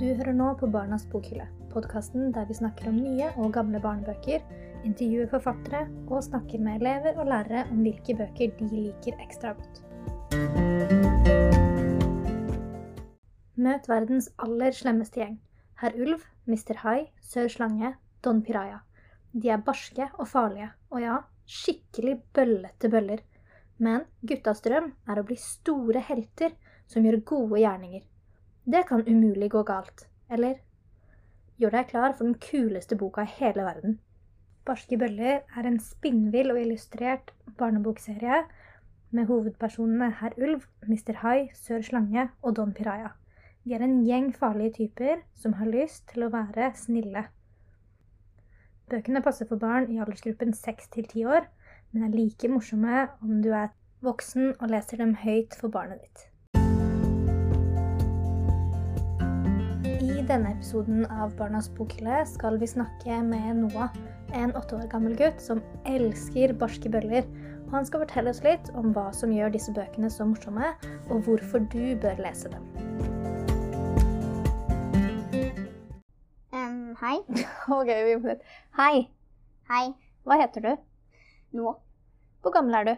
Du hører nå på Barnas bokhylle, podcasten der vi snakker om nye og gamle barnebøker, intervjuer forfattere og snakker med elever og lærere om hvilke bøker de liker ekstra godt. Møt verdens aller slemmeste gjeng. Herr Ulv, Mr. Hai, Sør Slange, Don Piraya. De er barske og farlige, og ja, skikkelig bøllete bøller. Men guttas drøm er å bli store helter som gjør gode gjerninger. Det kan umulig gå galt, eller? Gjør deg klar for den kuleste boka i hele verden. Barske bøller er en spinnvill og illustrert barnebokserie med hovedpersonene Herr Ulv, Mr. Hai, Sør Slange og Don Piraya. De er en gjeng farlige typer som har lyst til å være snille. Bøkene passer for barn i aldersgruppen 6-10 år, men er like morsomme om du er voksen og leser dem høyt for barnet ditt. I denne episoden av Barnas bokhylle skal vi snakke med Noah, en 8 år gammel gutt som elsker barske bøller, og han skal fortelle oss litt om hva som gjør disse bøkene så morsomme, og hvorfor du bør lese dem. Hei. Ok, vi må litt. Hei. Hei. Hva heter du? Noah. Hvor gammel er du?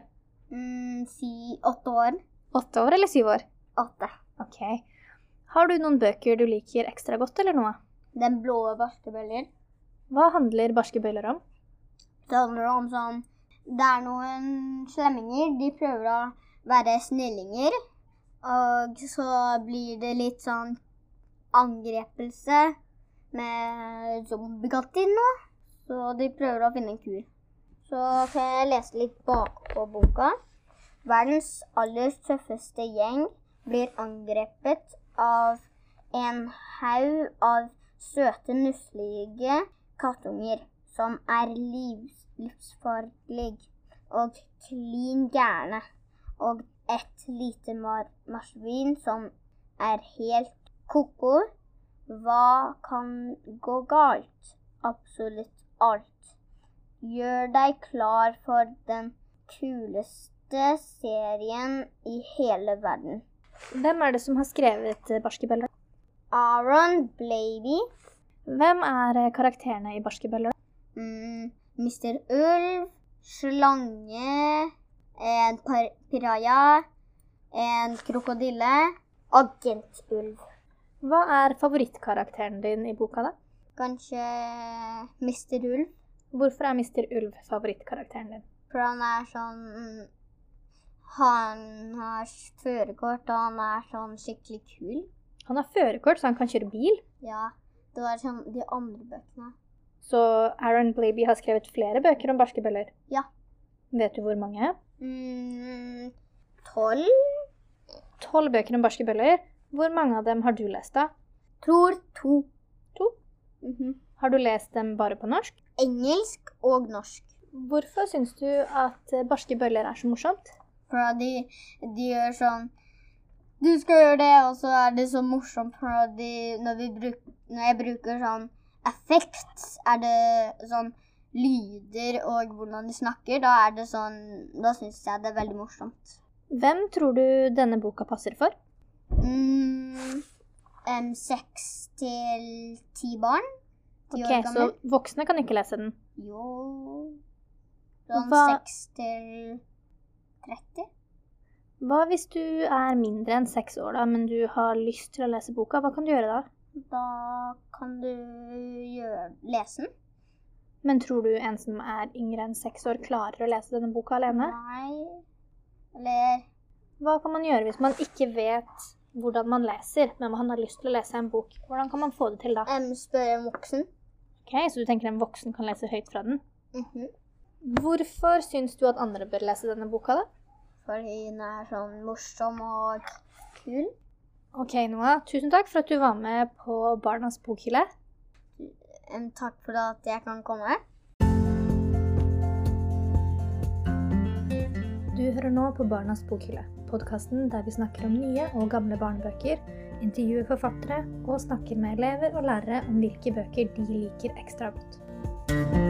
8 år. 8 år eller 7 år? 8. Ok. Har du noen bøker du liker ekstra godt eller noe? Den blå barske bøller. Hva handler barske bøller om? Det handler om sånn, det er noen slemminger, de prøver å være snillinger, og så blir det litt sånn angrepelse med zombiekatter nå, så de prøver å finne en kur. Så kan jeg lese litt bak på boka. Verdens aller tøffeste gjeng blir angrepet av en haug av søte, nusselige kattunger som er livsfarlige og klin gærne, og et lite marsvin som er helt koko. Hva kan gå galt? Absolutt alt. Gjør deg klar for den kuleste serien i hele verden. Hvem er det som har skrevet barske bøller? Aaron Blabey. Hvem er karakterene i barske bøller? Mr. Ulv, Slange, en piraya, en krokodille, Agent Ulv. Hva er favorittkarakteren din i boka da? Kanskje Mr. Ulv. Hvorfor er Mr. Ulv favorittkarakteren din? For han er sånn, han har førerkort, og han er sånn skikkelig kul. Han har førerkort, så han kan kjøre bil? Ja, det var sånn de andre bøkene. Så Aaron Blabey har skrevet flere bøker om barske bøller? Ja. Vet du hvor mange? 12. 12 bøker om barske bøller. Hvor mange av dem har du lest da? Tror 2. 2? Har du lest dem bare på norsk? Engelsk og norsk. Hvorfor synes du at barske bøller er så morsomt? For de gjør sånn, du skal gjøre det, og så er det så morsomt, for når jeg bruker sånn effekt, er det sånn lyder og hvordan de snakker, da er det sånn, da synes jeg det er veldig morsomt. Hvem tror du denne boka passer for? 6-10 barn. Ok, så voksne kan ikke lese den? Jo, sånn 6-30. Hva hvis du er mindre enn 6 år da, men du har lyst til å lese boka? Hva kan du gjøre da? Da kan du lese den. Men tror du en som er yngre enn 6 år klarer å lese denne boka alene? Nei, eller... Hva kan man gjøre hvis man ikke vet hvordan man leser, men man har lyst til å lese en bok? Hvordan kan man få det til da? Spørre en voksen. Ok, så du tenker en voksen kan lese høyt fra den? Hvorfor synes du at andre bør lese denne boka da? Fordi den er sånn morsom og kul. Ok, Noah, tusen takk for at du var med på Barnas bokhylle. Takk for at jeg kan komme. Du hører nå på Barnas bokhylle, podcasten der vi snakker om nye og gamle barnebøker, intervjuer forfattere og snakker med elever og lærere om hvilke bøker de liker ekstra godt.